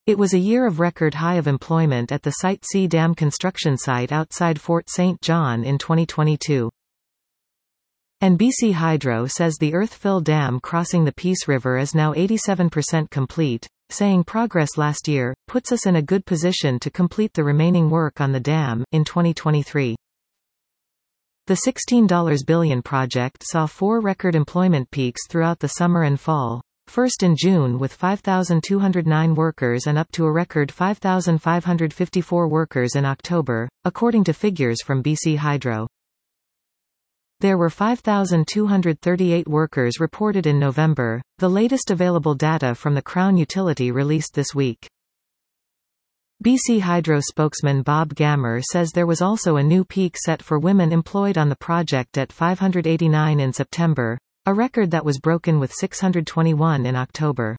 It was a year of record high of employment at the Site C dam construction site outside Fort St. John in 2022. And BC Hydro says the earth-fill dam crossing the Peace River is now 87% complete, saying progress last year puts us in a good position to complete the remaining work on the dam in 2023. The $16 billion project saw 4 record employment peaks throughout the summer and fall, first in June with 5,209 workers and up to a record 5,554 workers in October, according to figures from BC Hydro. There were 5,238 workers reported in November, the latest available data from the Crown utility released this week. BC Hydro spokesman Bob Gammer says there was also a new peak set for women employed on the project at 589 in September, a record that was broken with 621 in October.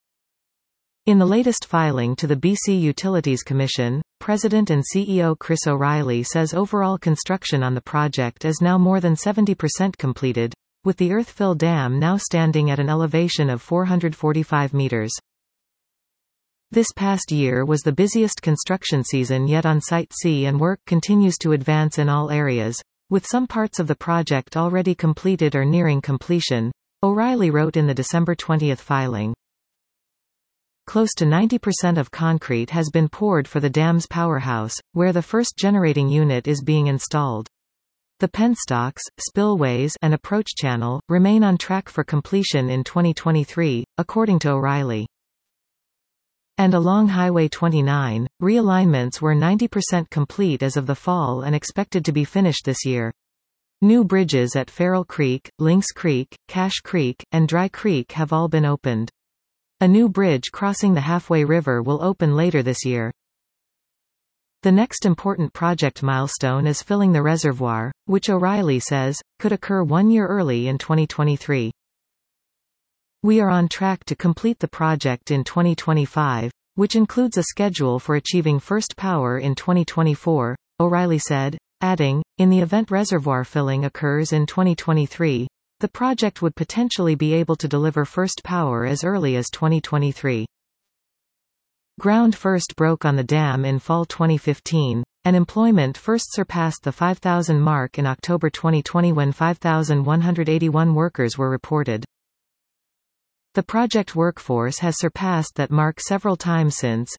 In the latest filing to the BC Utilities Commission, President and CEO Chris O'Reilly says overall construction on the project is now more than 70% completed, with the earth-fill dam now standing at an elevation of 445 meters. This past year was the busiest construction season yet on Site C, and work continues to advance in all areas, with some parts of the project already completed or nearing completion, O'Reilly wrote in the December 20 filing. Close to 90% of concrete has been poured for the dam's powerhouse, where the first generating unit is being installed. The penstocks, spillways, and approach channel remain on track for completion in 2023, according to O'Reilly. And along Highway 29, realignments were 90% complete as of the fall and expected to be finished this year. New bridges at Farrell Creek, Lynx Creek, Cache Creek, and Dry Creek have all been opened. A new bridge crossing the Halfway River will open later this year. The next important project milestone is filling the reservoir, which O'Reilly says could occur 1 year early in 2023. We are on track to complete the project in 2025, which includes a schedule for achieving first power in 2024, O'Reilly said, adding, in the event reservoir filling occurs in 2023, the project would potentially be able to deliver first power as early as 2023. Ground first broke on the dam in fall 2015, and employment first surpassed the 5,000 mark in October 2020 when 5,181 workers were reported. The project workforce has surpassed that mark several times since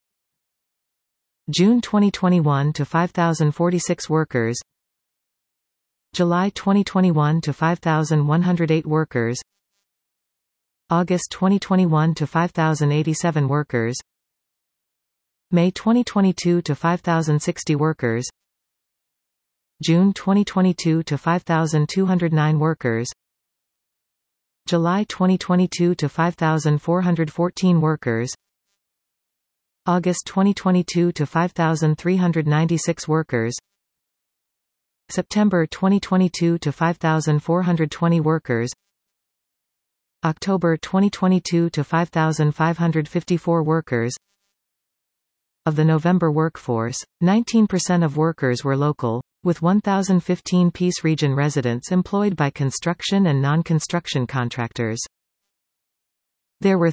June 2021 to 5,046 workers, July 2021 to 5,108 workers, August 2021 to 5,087 workers, May 2022 to 5,060 workers, June 2022 to 5,209 workers, July 2022 to 5,414 workers, August 2022 to 5,396 workers, September 2022 to 5,420 workers, October 2022 to 5,554 workers. Of the November workforce, 19% of workers were local, with 1,015 Peace Region residents employed by construction and non-construction contractors. There were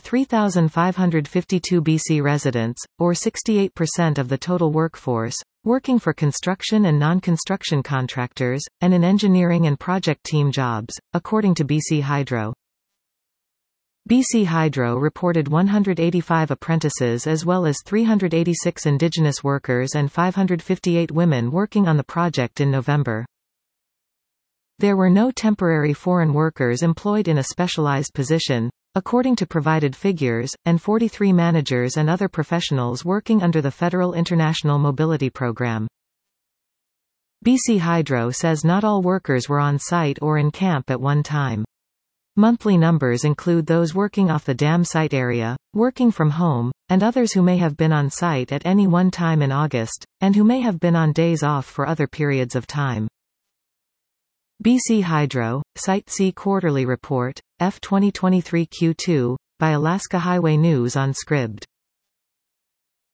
3,552 BC residents, or 68% of the total workforce, working for construction and non-construction contractors, and in engineering and project team jobs, according to BC Hydro. BC Hydro reported 185 apprentices as well as 386 Indigenous workers and 558 women working on the project in November. There were no temporary foreign workers employed in a specialized position, according to provided figures, and 43 managers and other professionals working under the Federal International Mobility Program. BC Hydro says not all workers were on site or in camp at one time. Monthly numbers include those working off the dam site area, working from home, and others who may have been on site at any one time in August, and who may have been on days off for other periods of time. BC Hydro, Site C Quarterly Report, F 2023 Q2, by Alaska Highway News on Scribd.